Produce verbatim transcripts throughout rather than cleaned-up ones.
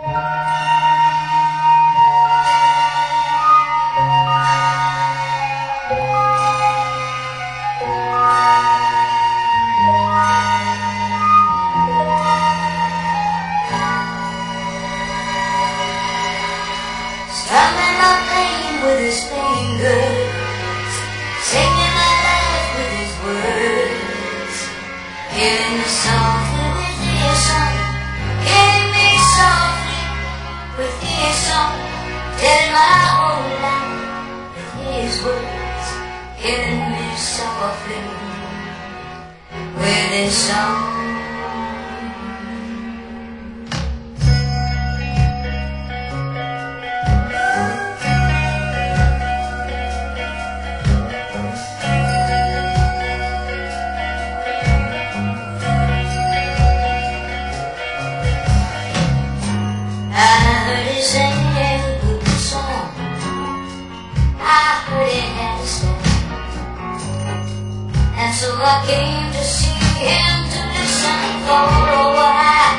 Strumming my pain with his fingers, singing my life with his words, killing me softly with his song, killing me softly with his song, telling my whole life with his words, killing me softly with his song. And so I came to see him, to listen for a while.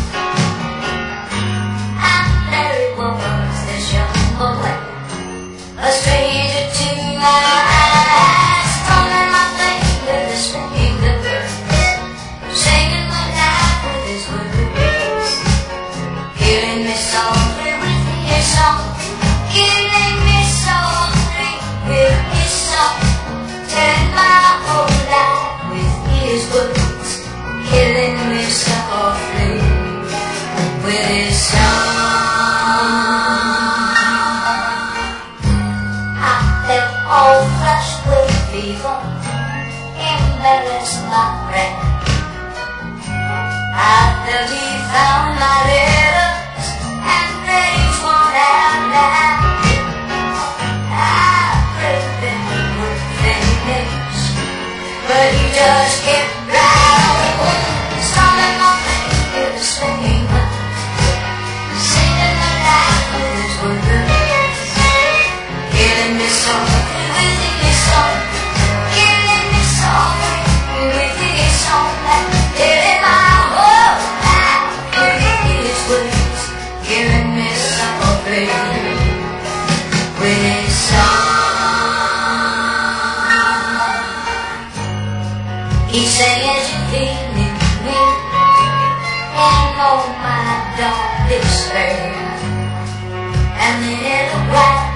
And there he was, this young boy, a stranger to my eyes, strumming my pain with his fingers, singing my life with his words, killing me softly with his song, killing me softly with his song, telling my whole life with his words, killing me softly with his song. I felt all flushed with fever, embarrassed my breath. I felt he found my letters and read each one out loud. I prayed that he would finish, but he just kept right on, strumming my pain with his fingers, singing my life with his words, killing me softly with his song, killing me softly with his song, killing my whole life with his words, killing me softly with his song. He sang, as you feeling me, and oh my, don't despair. And then it looked right